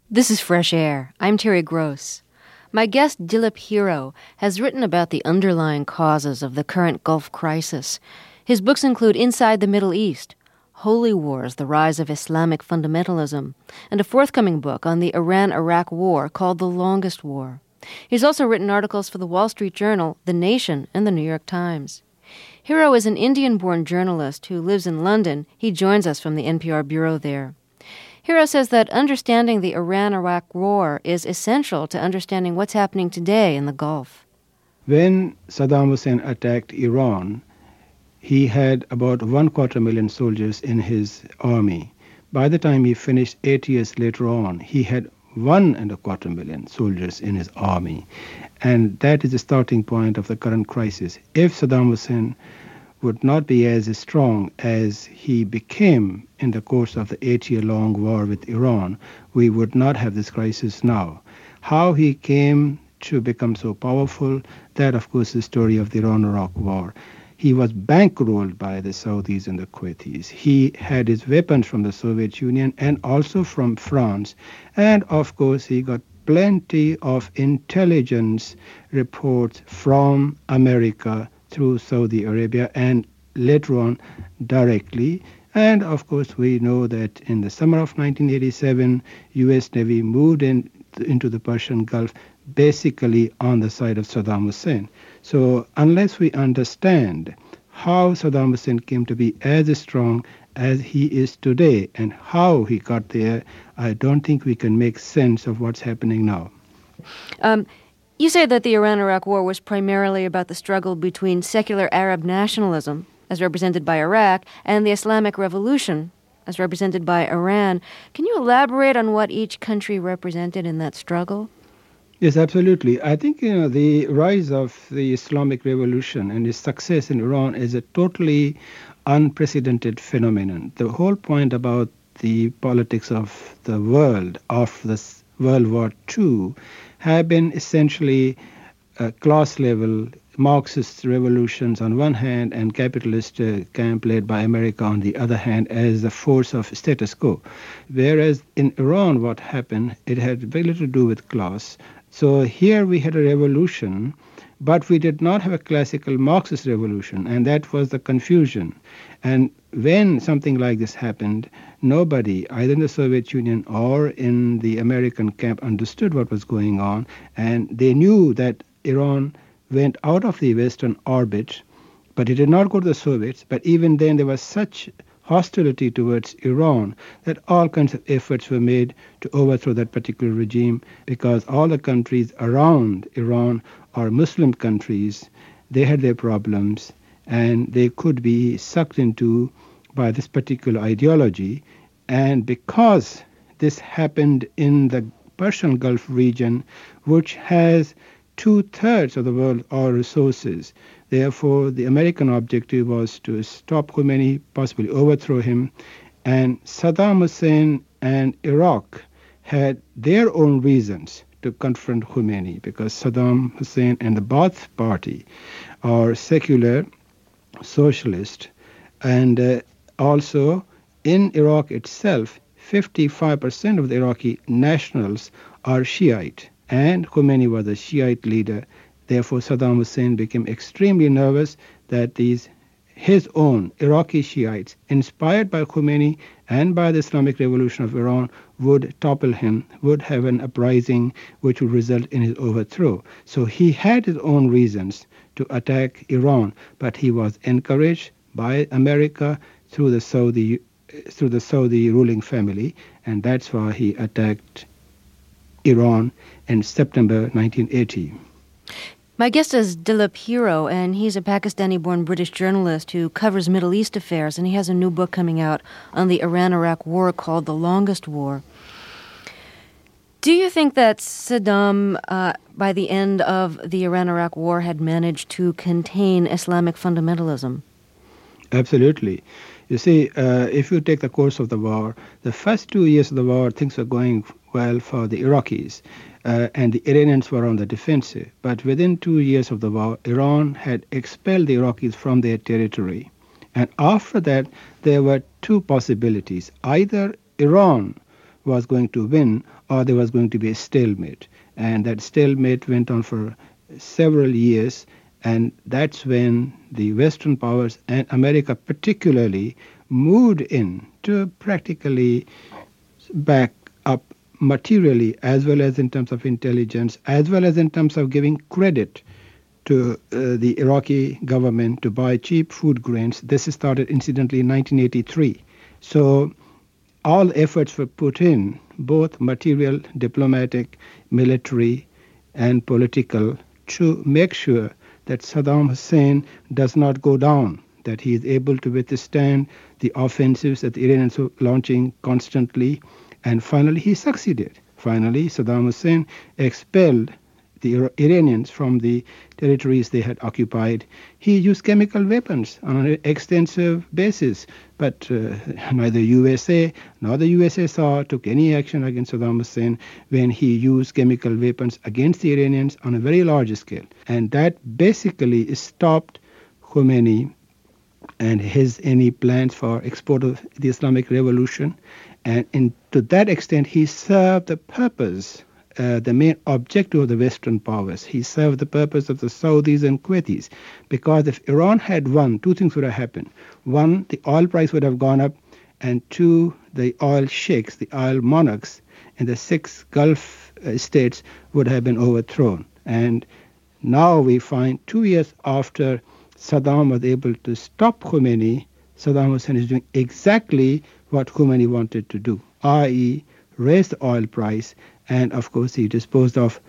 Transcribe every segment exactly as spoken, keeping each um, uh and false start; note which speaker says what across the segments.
Speaker 1: This is Fresh Air. I'm Terry Gross. My guest, Dilip Hero, has written about the underlying causes of the current Gulf crisis. His books include Inside the Middle East, Holy Wars, The Rise of Islamic Fundamentalism, and a forthcoming book on the Iran-Iraq War called The Longest War. He's also written articles for the Wall Street Journal, The Nation, and the New York Times. Hero is an Indian-born journalist who lives in London. He joins us from the N P R bureau there. Hero says that understanding the Iran-Iraq War is essential to understanding what's happening today in the Gulf.
Speaker 2: When Saddam Hussein attacked Iran, he had about one quarter million soldiers in his army. By the time he finished eight years later on, he had one and a quarter million soldiers in his army. And that is the starting point of the current crisis. If Saddam Hussein would not be as strong as he became in the course of the eight-year-long war with Iran, we would not have this crisis now. How he came to become so powerful, that of course is the story of the Iran-Iraq War. He was bankrolled by the Saudis and the Kuwaitis. He had his weapons from the Soviet Union and also from France. And of course he got plenty of intelligence reports from America through Saudi Arabia and later on directly. And of course we know that in the summer of nineteen eighty-seven, U S Navy moved in, into the Persian Gulf basically on the side of Saddam Hussein. So unless we understand how Saddam Hussein came to be as strong as he is today and how he got there, I don't think we can make sense of what's happening now.
Speaker 1: Um, You say that the Iran-Iraq War was primarily about the struggle between secular Arab nationalism, as represented by Iraq, and the Islamic Revolution, as represented by Iran. Can you elaborate on what each country represented in that struggle?
Speaker 2: Yes, absolutely. I think you know the rise of the Islamic Revolution and its success in Iran is a totally unprecedented phenomenon. The whole point about the politics of the world after the World War Two have been essentially uh, class-level Marxist revolutions on one hand and capitalist uh, camp led by America on the other hand as the force of status quo. Whereas in Iran what happened, it had very little to do with class. So here we had a revolution, but we did not have a classical Marxist revolution, and that was the confusion. And when something like this happened, nobody, either in the Soviet Union or in the American camp, understood what was going on, and they knew that Iran went out of the Western orbit, but it did not go to the Soviets. But even then there was such hostility towards Iran that all kinds of efforts were made to overthrow that particular regime, because all the countries around Iran are Muslim countries. They had their problems and they could be sucked into by this particular ideology. And because this happened in the Persian Gulf region, which has two-thirds of the world's oil resources, therefore the American objective was to stop Khomeini, possibly overthrow him. And Saddam Hussein and Iraq had their own reasons to confront Khomeini, because Saddam Hussein and the Ba'ath Party are secular, socialist, and uh, also in Iraq itself, fifty-five percent of the Iraqi nationals are Shiite, and Khomeini was a Shiite leader. Therefore, Saddam Hussein became extremely nervous that these his own Iraqi Shiites, inspired by Khomeini and by the Islamic Revolution of Iran, would topple him, would have an uprising which would result in his overthrow. So he had his own reasons to attack Iran, but he was encouraged by America through the Saudi through the Saudi ruling family, and that's why he attacked Iran in September nineteen eighty.
Speaker 1: My guest is Dilip Hero, and he's a Pakistani-born British journalist who covers Middle East affairs, and he has a new book coming out on the Iran-Iraq War called The Longest War. Do you think that Saddam, uh, by the end of the Iran-Iraq War, had managed to contain Islamic fundamentalism?
Speaker 2: Absolutely. You see, uh, if you take the course of the war, the first two years of the war, things were going well for the Iraqis. Uh, and the Iranians were on the defensive. But within two years of the war, Iran had expelled the Iraqis from their territory. And after that, there were two possibilities. Either Iran was going to win or there was going to be a stalemate. And that stalemate went on for several years, and that's when the Western powers, and America particularly, moved in to practically back up materially, as well as in terms of intelligence, as well as in terms of giving credit to uh, the Iraqi government to buy cheap food grains. This started incidentally in nineteen eighty-three. So all efforts were put in, both material, diplomatic, military, and political, to make sure that Saddam Hussein does not go down, that he is able to withstand the offensives that the Iranians were launching constantly. And finally, he succeeded. Finally, Saddam Hussein expelled the Iranians from the territories they had occupied. He used chemical weapons on an extensive basis, but uh, neither U S A nor the U S S R took any action against Saddam Hussein when he used chemical weapons against the Iranians on a very large scale. And that basically stopped Khomeini and his any plans for export of the Islamic Revolution. And in, to that extent, he served the purpose, uh, the main objective of the Western powers. He served the purpose of the Saudis and Kuwaitis, because if Iran had won, two things would have happened. One, the oil price would have gone up, and two, the oil sheikhs, the oil monarchs in the six Gulf uh, states would have been overthrown. And now we find two years after Saddam was able to stop Khomeini, Saddam Hussein is doing exactly what Khomeini wanted to do, that is raise the oil price, and of course he disposed of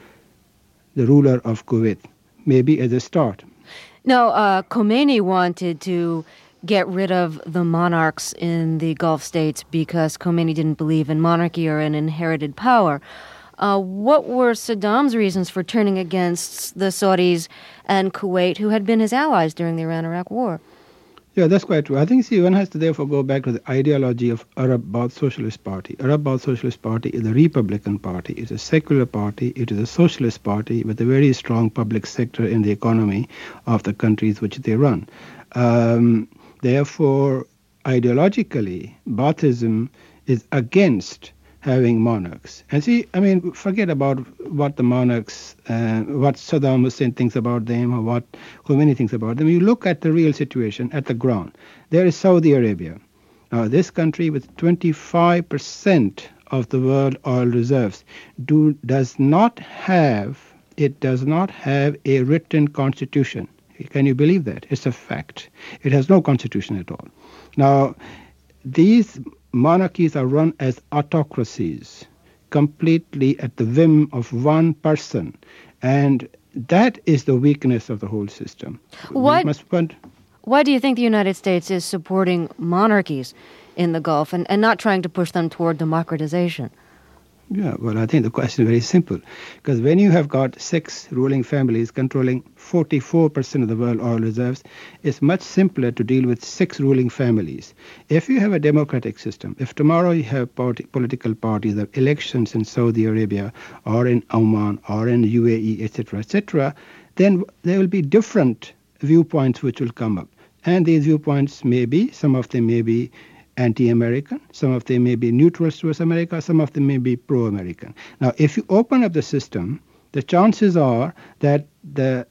Speaker 2: the ruler of Kuwait, maybe as a start.
Speaker 1: Now, uh, Khomeini wanted to get rid of the monarchs in the Gulf states because Khomeini didn't believe in monarchy or in inherited power. Uh, what were Saddam's reasons for turning against the Saudis and Kuwait, who had been his allies during the Iran-Iraq War?
Speaker 2: Yeah, that's quite true. I think, see, one has to therefore go back to the ideology of Arab Baath Socialist Party. Arab Baath Socialist Party is a Republican party. It's a secular party. It is a socialist party with a very strong public sector in the economy of the countries which they run. Um, therefore, ideologically, Baathism is against having monarchs. And see, I mean, forget about what the monarchs, uh, what Saddam Hussein thinks about them or what Khomeini thinks about them. You look at the real situation at the ground. There is Saudi Arabia. Now, this country with twenty-five percent of the world oil reserves do, does not have, it does not have a written constitution. Can you believe that? It's a fact. It has no constitution at all. Now, these monarchies are run as autocracies, completely at the whim of one person. And that is the weakness of the whole system.
Speaker 1: What, why do you think the United States is supporting monarchies in the Gulf and, and not trying to push them toward democratization?
Speaker 2: Yeah, well, I think the question is very simple. Because when you have got six ruling families controlling forty-four percent of the world oil reserves, it's much simpler to deal with six ruling families. If you have a democratic system, if tomorrow you have party, political parties, the elections in Saudi Arabia or in Oman or in U A E, et cetera, et cetera, then there will be different viewpoints which will come up. And these viewpoints may be, some of them may be anti-American, some of them may be neutral towards America, some of them may be pro-American. Now, if you open up the system, the chances are that the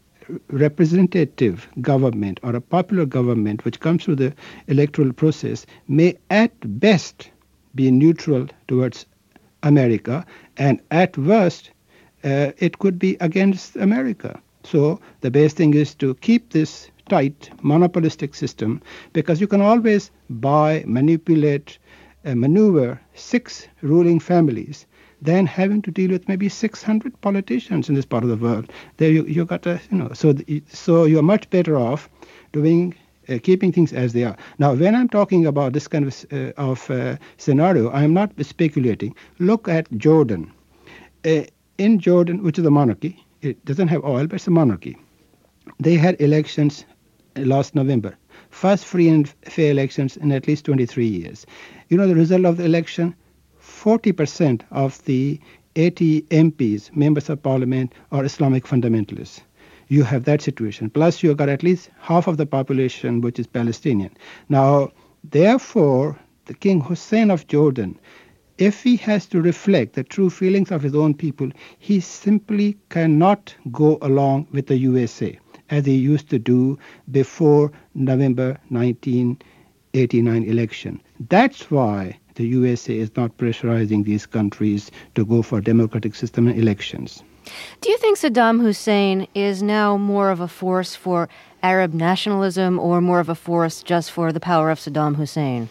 Speaker 2: representative government or a popular government which comes through the electoral process may at best be neutral towards America, and at worst uh, it could be against America. So the best thing is to keep this tight monopolistic system, because you can always buy, manipulate, uh, maneuver six ruling families than having to deal with maybe six hundred politicians in this part of the world. There you you got to, you know, so the, so you're much better off doing uh, keeping things as they are. Now, when I'm talking about this kind of uh, of uh, scenario, I'm not speculating. Look at Jordan. Uh, in Jordan, which is a monarchy, it doesn't have oil, but it's a monarchy. They had elections last November. First free and fair elections in at least twenty-three years. You know the result of the election? forty percent of the eighty M Ps, members of parliament, are Islamic fundamentalists. You have that situation. Plus you got at least half of the population which is Palestinian. Now, therefore, the King Hussein of Jordan if he has to reflect the true feelings of his own people, he simply cannot go along with the U S A as he used to do before November nineteen eighty-nine election. That's why the U S A is not pressurizing these countries to go for democratic system elections.
Speaker 1: Do you think Saddam Hussein is now more of a force for Arab nationalism or more of a force just for the power of Saddam Hussein?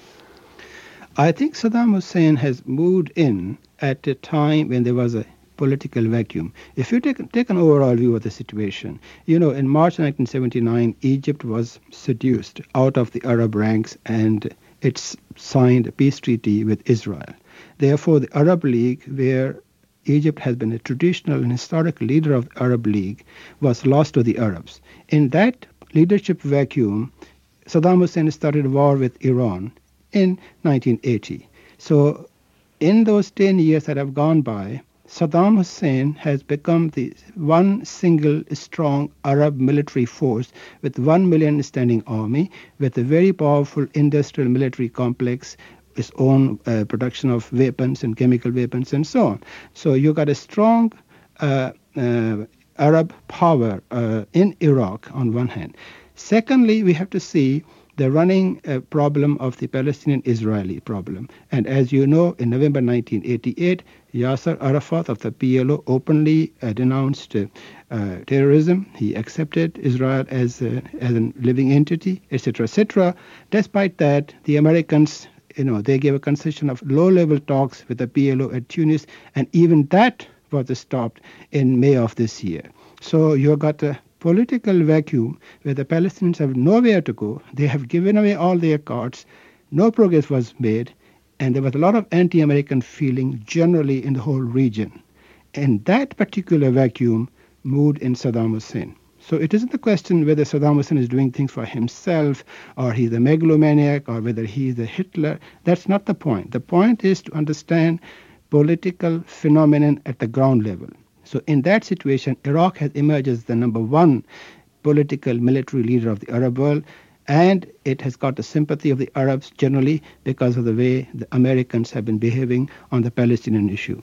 Speaker 2: I think Saddam Hussein has moved in at a time when there was a political vacuum. If you take, take an overall view of the situation, you know, in March nineteen seventy-nine, Egypt was seduced out of the Arab ranks and it signed a peace treaty with Israel. Therefore, the Arab League, where Egypt has been a traditional and historic leader of the Arab League, was lost to the Arabs. In that leadership vacuum, Saddam Hussein started a war with Iran in nineteen eighty. So in those ten years that have gone by, Saddam Hussein has become the one single strong Arab military force with one million standing army, with a very powerful industrial military complex, its own uh, production of weapons and chemical weapons and so on. So you got a strong uh, uh, Arab power uh, in Iraq on one hand. Secondly, we have to see the running uh, problem of the Palestinian-Israeli problem. And as you know, in November nineteen eighty-eight, Yasser Arafat of the P L O openly uh, denounced uh, uh, terrorism. He accepted Israel as a, as a living entity, et cetera, et cetera. Despite that, the Americans, you know, they gave a concession of low-level talks with the P L O at Tunis, and even that was stopped in May of this year. So you got a political vacuum where the Palestinians have nowhere to go. They have given away all their cards. No progress was made. And there was a lot of anti-American feeling generally in the whole region. And that particular vacuum moved in Saddam Hussein. So it isn't the question whether Saddam Hussein is doing things for himself or he's a megalomaniac or whether he's a Hitler. That's not the point. The point is to understand political phenomenon at the ground level. So in that situation, Iraq has emerged as the number one political military leader of the Arab world, and it has got the sympathy of the Arabs generally because of the way the Americans have been behaving on the Palestinian issue.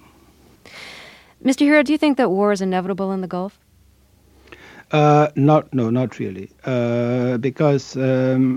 Speaker 1: Mister Hero, do you think that war is inevitable in the Gulf?
Speaker 2: Uh, not, no, not really. Uh, because um,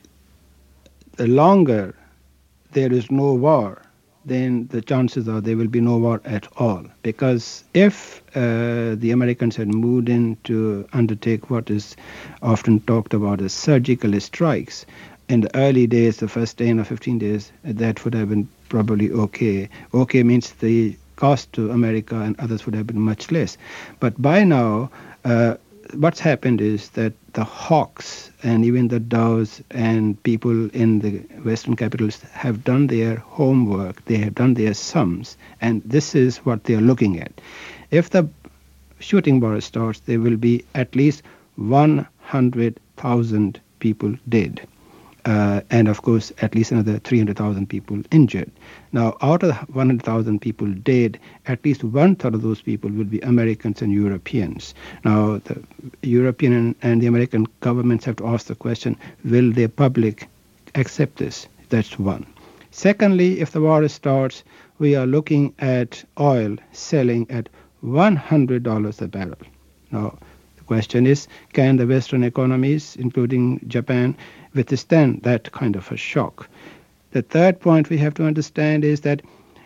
Speaker 2: the longer there is no war, then the chances are there will be no war at all. Because if uh, the Americans had moved in to undertake what is often talked about as surgical strikes, in the early days, the first ten or fifteen days, that would have been probably okay. Okay means the cost to America and others would have been much less. But by now, uh, what's happened is that the hawks and even the dows and people in the Western capitals have done their homework, they have done their sums, and this is what they are looking at. If the shooting war starts, there will be at least one hundred thousand people dead. Uh, and of course, at least another three hundred thousand people injured. Now, out of the one hundred thousand people dead, at least one third of those people will be Americans and Europeans. Now, the European and, and the American governments have to ask the question, will the public accept this? That's one. Secondly, if the war starts, we are looking at oil selling at one hundred dollars a barrel. Now, the question is, can the Western economies, including Japan, withstand that kind of a shock? The third point we have to understand is that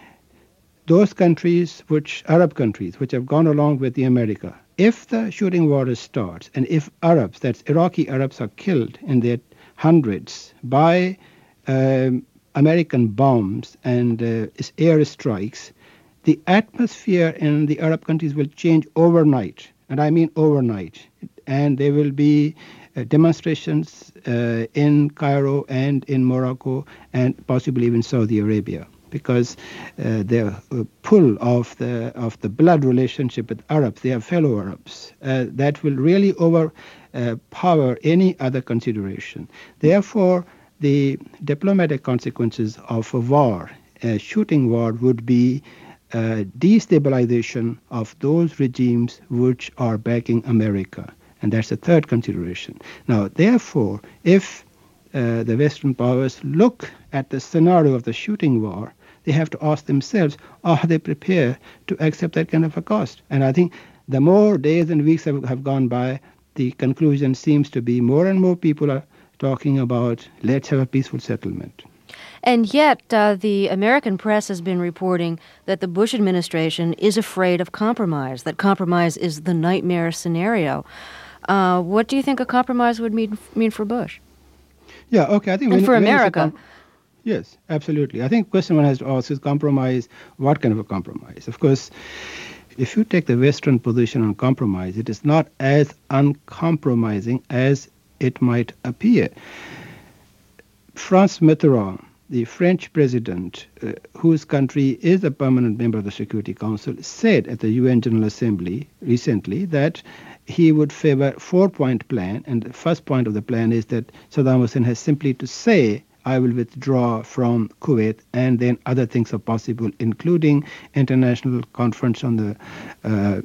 Speaker 2: those countries, which Arab countries, which have gone along with the America, if the shooting war starts and if Arabs, that's Iraqi Arabs, are killed in their hundreds by um, American bombs and uh, air strikes, the atmosphere in the Arab countries will change overnight, and I mean overnight, and there will be Uh, demonstrations uh, in Cairo and in Morocco and possibly even Saudi Arabia, because uh, the uh, pull of the of the blood relationship with Arabs, they are fellow Arabs, uh, that will really overpower uh, any other consideration. Therefore, the diplomatic consequences of a war, a shooting war, would be uh, destabilization of those regimes which are backing America. And that's the third consideration. Now, therefore, if uh, the Western powers look at the scenario of the shooting war, they have to ask themselves, are they prepared to accept that kind of a cost? And I think the more days and weeks have, have gone by, the conclusion seems to be more and more people are talking about, let's have a peaceful settlement.
Speaker 1: And yet, uh, the American press has been reporting that the Bush administration is afraid of compromise, that compromise is the nightmare scenario. Uh, what do you think a compromise would mean mean for Bush?
Speaker 2: Yeah, okay, I think...
Speaker 1: And
Speaker 2: when,
Speaker 1: for
Speaker 2: when
Speaker 1: America.
Speaker 2: Com- yes, absolutely. I think question one has to ask is compromise, what kind of a compromise? Of course, if you take the Western position on compromise, it is not as uncompromising as it might appear. Franz Mitterrand, the French president, uh, whose country is a permanent member of the Security Council, said at the U N General Assembly recently that he would favor a four-point plan, and the first point of the plan is that Saddam Hussein has simply to say, I will withdraw from Kuwait, and then other things are possible, including international conference on the uh,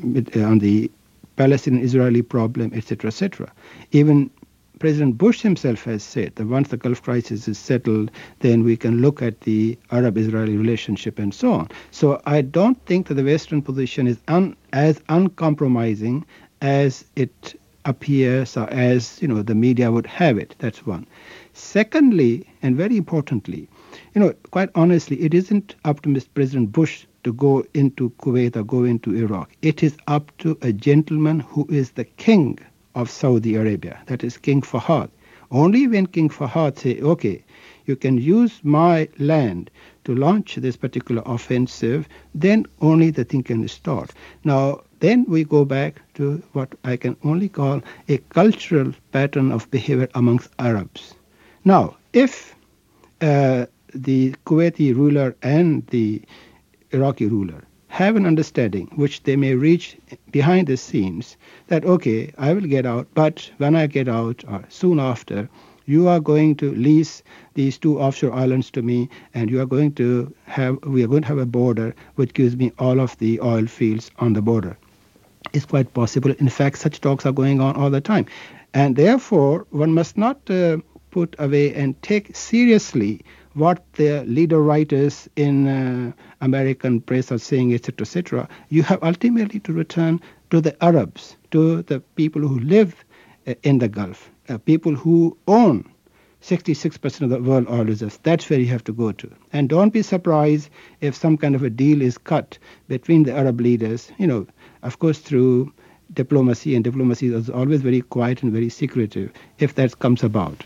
Speaker 2: on the Palestinian-Israeli problem, et cetera, et cetera. Even President Bush himself has said that once the Gulf crisis is settled, then we can look at the Arab-Israeli relationship and so on. So I don't think that the Western position is un- as uncompromising as it appears or as, you know, the media would have it. That's one. Secondly, and very importantly, you know, quite honestly, it isn't up to Mister President Bush to go into Kuwait or go into Iraq. It is up to a gentleman who is the king of Saudi Arabia, that is King Fahad. Only when King Fahad say, okay, you can use my land to launch this particular offensive, then only the thing can start. Now, then we go back to what I can only call a cultural pattern of behavior amongst Arabs. Now, if uh, the Kuwaiti ruler and the Iraqi ruler have an understanding, which they may reach behind the scenes, that, okay, I will get out, but when I get out, or soon after, you are going to lease these two offshore islands to me, and you are going to have, we are going to have a border which gives me all of the oil fields on the border. It's quite possible. In fact, such talks are going on all the time. And therefore, one must not uh, put away and take seriously what the leader writers in uh, American press are saying, et cetera, et cetera. You have ultimately to return to the Arabs, to the people who live uh, in the Gulf, uh, people who own sixty-six percent of the world oil reserves. That's where you have to go to. And don't be surprised if some kind of a deal is cut between the Arab leaders, you know, of course through diplomacy, and diplomacy is always very quiet and very secretive, if that comes about.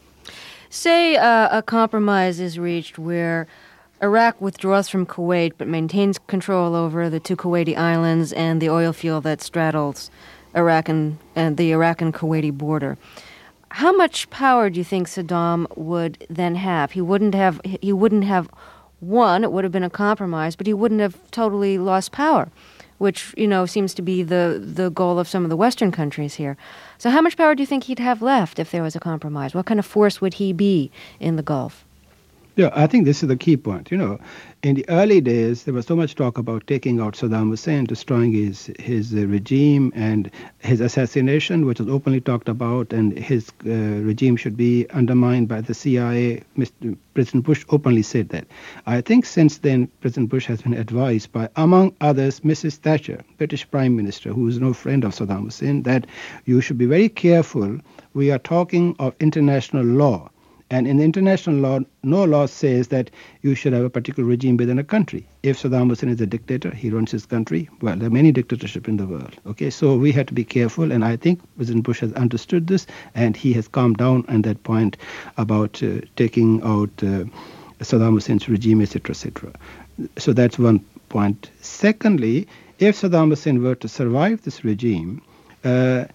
Speaker 1: Say uh, a compromise is reached where Iraq withdraws from Kuwait but maintains control over the two Kuwaiti islands and the oil field that straddles Iraq and, and the Iraq and Kuwaiti border. How much power do you think Saddam would then have? He wouldn't have he wouldn't have won. It would have been a compromise, but he wouldn't have totally lost power, which, you know, seems to be the, the goal of some of the Western countries here. So how much power do you think he'd have left if there was a compromise? What kind of force would he be in the Gulf?
Speaker 2: Yeah, I think this is the key point. You know, in the early days, there was so much talk about taking out Saddam Hussein, destroying his his uh, regime, and his assassination, which was openly talked about, and his uh, regime should be undermined by the C I A. Mister President Bush openly said that. I think since then, President Bush has been advised by, among others, Missus Thatcher, British Prime Minister, who is no friend of Saddam Hussein, that you should be very careful. We are talking of international law. And in international law, no law says that you should have a particular regime within a country. If Saddam Hussein is a dictator, he runs his country. Well, there are many dictatorships in the world. Okay, so we have to be careful, and I think President Bush has understood this, and he has calmed down on that point about uh, taking out uh, Saddam Hussein's regime, et cetera, et cetera. So that's one point. Secondly, if Saddam Hussein were to survive this regime, uh,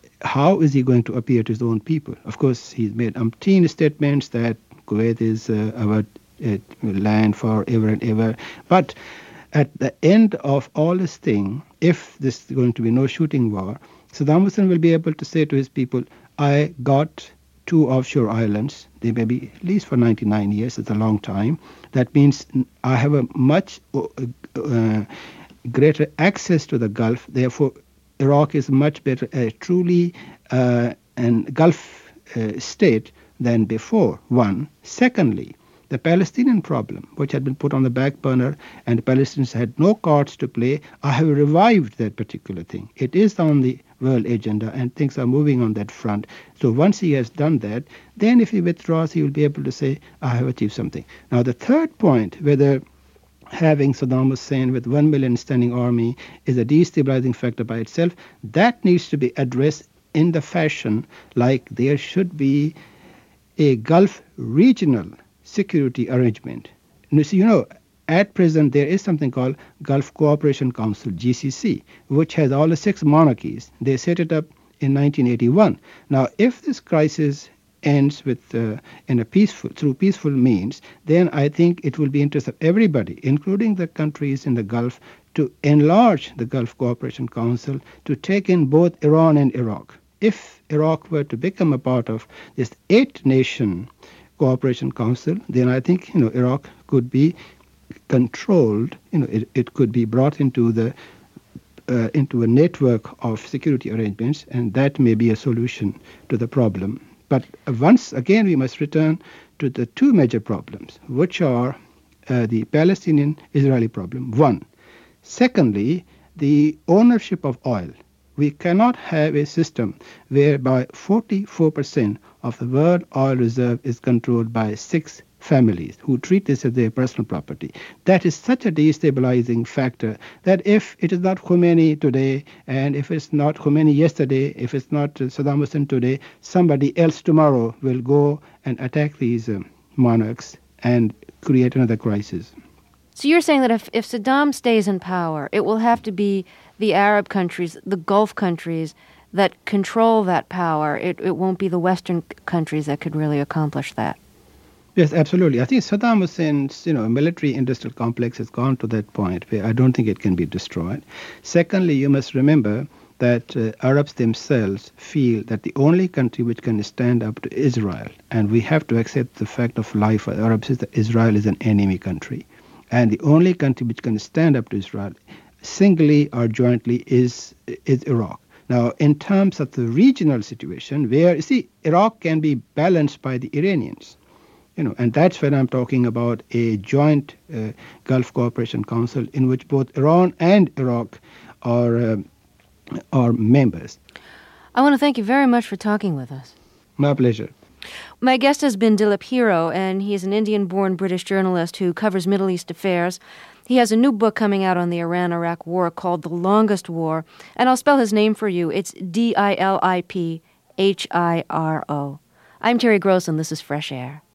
Speaker 2: how is he going to appear to his own people? Of course, he's made umpteen statements that Kuwait is uh, our uh, land forever and ever. But at the end of all this thing, if this is going to be no shooting war, Saddam Hussein will be able to say to his people, I got two offshore islands. They may be at least for ninety-nine years. It's a long time. That means I have a much uh, greater access to the Gulf. Therefore, Iraq is much better, a truly uh, an Gulf uh, state than before, one. Secondly, The Palestinian problem, which had been put on the back burner and the Palestinians had no cards to play, I have revived that particular thing. It is on the world agenda and things are moving on that front. So once he has done that, then if he withdraws, he will be able to say, I have achieved something. Now the third point, whether having Saddam Hussein with one million standing army is a destabilizing factor by itself, that needs to be addressed in the fashion like there should be a Gulf regional security arrangement. And you see, you know, at present there is something called Gulf Cooperation Council, G C C, which has all the six monarchies. They set it up in nineteen eighty-one. Now, if this crisis ends with uh, in a peaceful through peaceful means, then I think it will be interest of everybody, including the countries in the Gulf, to enlarge the Gulf Cooperation Council to take in both Iran and Iraq. If Iraq were to become a part of this eight-nation Cooperation Council, then I think you know Iraq could be controlled. You know, it, it could be brought into the uh, into a network of security arrangements, and that may be a solution to the problem. But once again, we must return to the two major problems, which are uh, the Palestinian-Israeli problem. One. Secondly, the ownership of oil. We cannot have a system whereby forty-four percent of the world oil reserve is controlled by six families who treat this as their personal property. That is such a destabilizing factor that if it is not Khomeini today, and if it's not Khomeini yesterday, if it's not Saddam Hussein today, somebody else tomorrow will go and attack these uh, monarchs and create another crisis.
Speaker 1: So you're saying that if, if Saddam stays in power, it will have to be the Arab countries, the Gulf countries, that control that power. It, it won't be the Western countries that could really accomplish that.
Speaker 2: Yes, absolutely. I think Saddam Hussein's, you know, military-industrial complex has gone to that point where I don't think it can be destroyed. Secondly, you must remember that uh, Arabs themselves feel that the only country which can stand up to Israel, and we have to accept the fact of life for Arabs, is that Israel is an enemy country. And the only country which can stand up to Israel, singly or jointly, is, is Iraq. Now, in terms of the regional situation, where, you see, Iraq can be balanced by the Iranians. You know, and that's when I'm talking about a joint uh, Gulf Cooperation Council in which both Iran and Iraq are, uh, are members.
Speaker 1: I want to thank you very much for talking with us.
Speaker 2: My pleasure.
Speaker 1: My guest has been Dilip Hero, and he is an Indian-born British journalist who covers Middle East affairs. He has a new book coming out on the Iran-Iraq War called The Longest War, and I'll spell his name for you. It's D I L I P H I R O. I'm Terry Gross, and this is Fresh Air.